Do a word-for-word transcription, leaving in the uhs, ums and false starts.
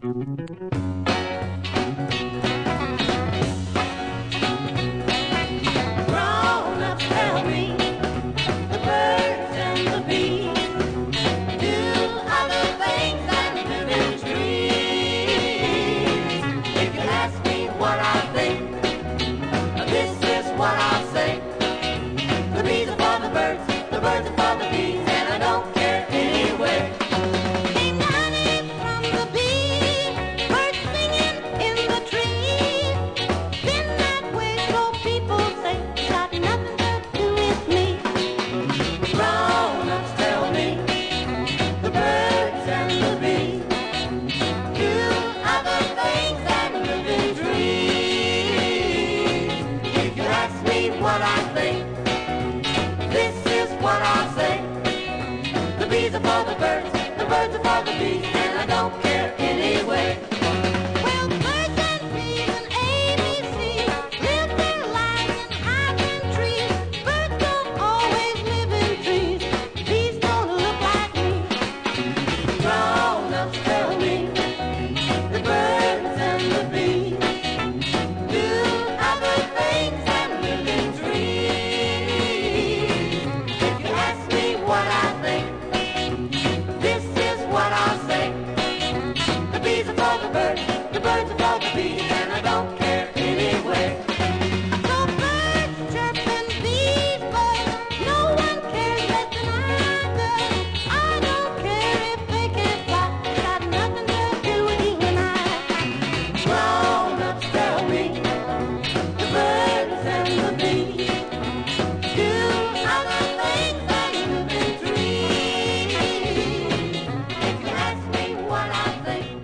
Grown-ups tell me the birds and the bees do other things than live in trees. If you ask me what I think, this is what I'll say. The bees are for the birds, the birds are for the bees, and I don't care anyway. Ain't honey from the bee, birds singing in the tree. Been that way, so people say, got nothing to do with me. Grown-ups tell me the birds and the bees do other things than live in trees. If you ask me what I think, this is what I'll say. The bees are for the birds, the birds are for the bees, and I don't care anyway.